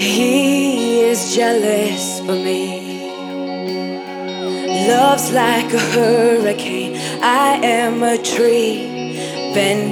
He is jealous for me. Love's like a hurricane. I am a tree bending